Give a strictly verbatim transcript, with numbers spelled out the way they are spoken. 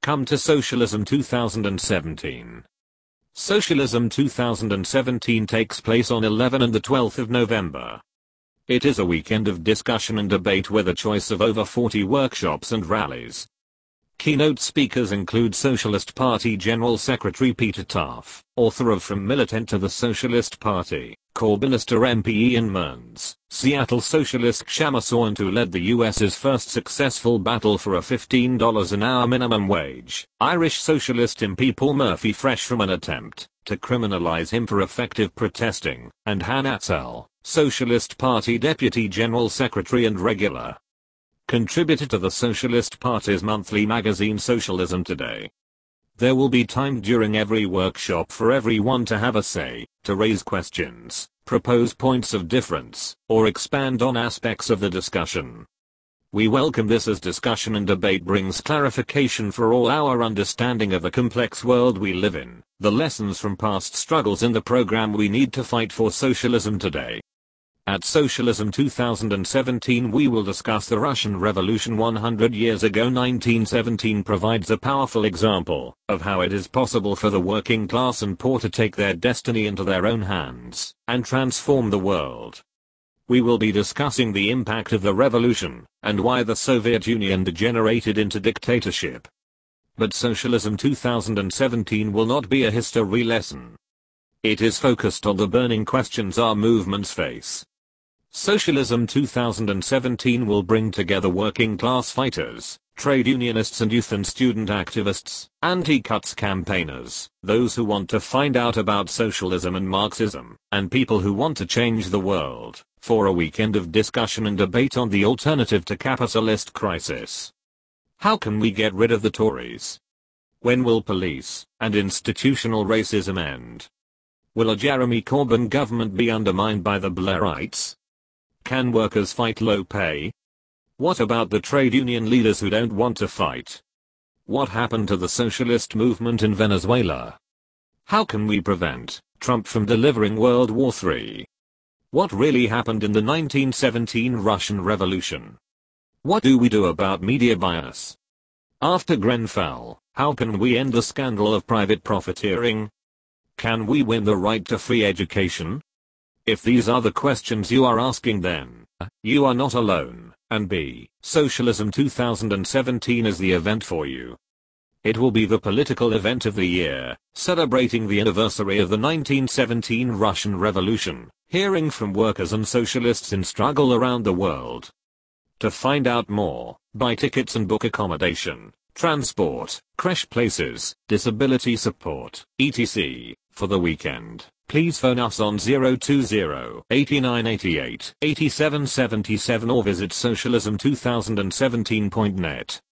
Come to Socialism two thousand seventeen. Socialism two thousand seventeen takes place on eleventh and the twelfth of November. It is a weekend of discussion and debate with a choice of over forty workshops and rallies. Keynote speakers include Socialist Party General Secretary Peter Taff, author of From Militant to the Socialist Party, Corbynista M P Ian Mearns, Seattle socialist Kshama Sawant who led the U S's first successful battle for a fifteen dollars an hour minimum wage, Irish socialist M P Paul Murphy fresh from an attempt to criminalize him for effective protesting, and Han Atzel, Socialist Party Deputy General Secretary and regular contributor to the Socialist Party's monthly magazine Socialism Today. There will be time during every workshop for everyone to have a say, to raise questions, propose points of difference, or expand on aspects of the discussion. We welcome this as discussion and debate brings clarification for all our understanding of the complex world we live in, the lessons from past struggles in the program we need to fight for socialism today. At Socialism two thousand seventeen we will discuss the Russian Revolution one hundred years ago. nineteen seventeen provides a powerful example of how it is possible for the working class and poor to take their destiny into their own hands and transform the world. We will be discussing the impact of the revolution and why the Soviet Union degenerated into dictatorship. But Socialism two thousand seventeen will not be a history lesson. It is focused on the burning questions our movements face. Socialism two thousand seventeen will bring together working class fighters, trade unionists and youth and student activists, anti-cuts campaigners, those who want to find out about socialism and Marxism, and people who want to change the world, for a weekend of discussion and debate on the alternative to capitalist crisis. How can we get rid of the Tories? When will police and institutional racism end? Will a Jeremy Corbyn government be undermined by the Blairites? Can workers fight low pay? What about the trade union leaders who don't want to fight? What happened to the socialist movement in Venezuela? How can we prevent Trump from delivering World War Three? What really happened in the nineteen seventeen Russian Revolution? What do we do about media bias? After Grenfell, how can we end the scandal of private profiteering? Can we win the right to free education? If these are the questions you are asking, then A. You are not alone, and B. Socialism two thousand seventeen is the event for you. It will be the political event of the year, celebrating the anniversary of the nineteen seventeen Russian Revolution, hearing from workers and socialists in struggle around the world. To find out more, buy tickets and book accommodation, transport, crash places, disability support, et cetera for the weekend. Please phone us on zero two zero, eight nine eight eight, eight seven seven seven or visit socialism two thousand seventeen dot net.